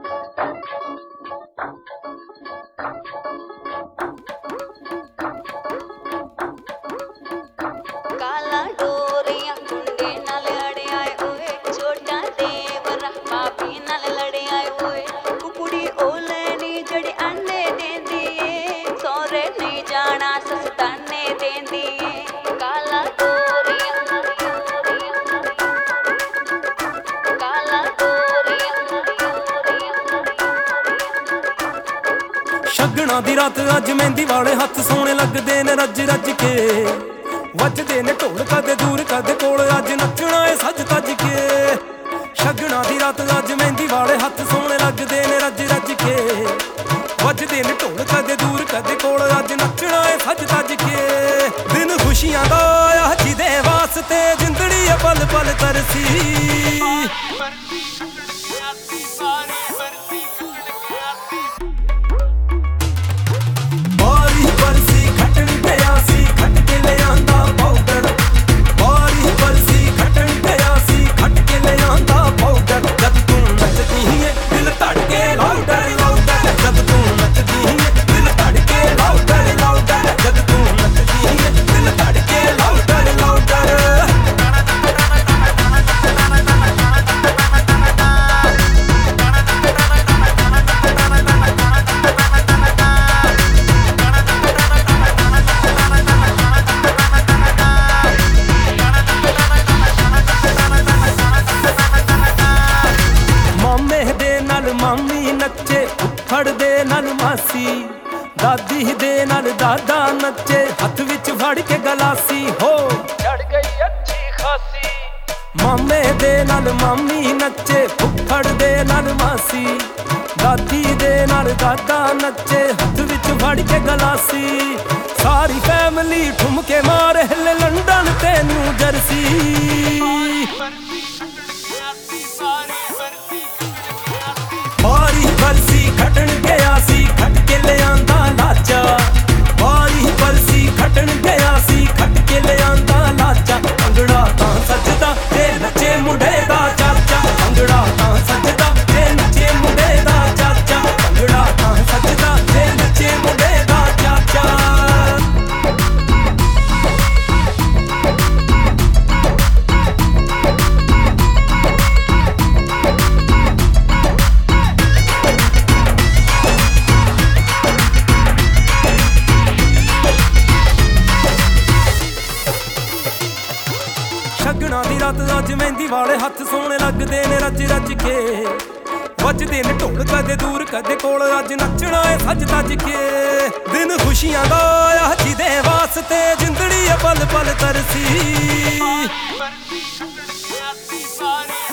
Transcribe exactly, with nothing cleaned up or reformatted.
काला डोरिया कुंडे नाल अड़े आए ओए छोटा देवरा भाभी नाल लड़े आए ओए कुकुड़ी ओले नी जड़ी अंडे देंदी ए सोरे नहीं जाना सस्ताने देंदी ए काला डोरिया काला डोरिया शगना दी रात अज मेहंदी वाले हथ सोहणे लगदे ने रज रज के वजदे ने ढोल कदे दूर कदे कोल अज नचना है सज तज के शगना दी रात अज मेहंदी वाले हथ सोहणे लगदे ने रज रज के वजदे ने ढोल कदे दूर कदे कोल अज नचना है सज तज के दिन खुशियां दा आया जिदे वास्ते जिंदड़ी पल पल तरसी मामी नचे उफड़ दे नाल मासी दादी दे नाल दादा नचे हथ विच फड़ के गलासी हो चढ़ गई अच्छी खासी मामे दे नाल मामी नचे उफड़ दे नाल मासी दादी दे नाल दादा नचे हथ विच फड़ के गलासी सारी फैमिली ठुमके मारे हिले लंदन ते न्यू जर्सी बारी बरसी खटन गया सी खट के ले आंदा लाचा बारी बरसी खटन गया सी खट के ले आंदा लाचा अंगड़ा तां सजदा ते नचे मुंडे दा चाचा अंगड़ा तां सजदा ते नचे मुंडे दा चाचा अंगड़ा तां सजदा ते नचे मुंडे दा चाचा शगना दी रात अज मेहंदी वाले हथ सोहणे लगदे ने रज रज के वजदे ने ढोल कदे दूर कदे कोल अज नचना है सज तज के दिन खुशियां दा आया जिदे वास्ते जिंदड़ी पल पल तरसी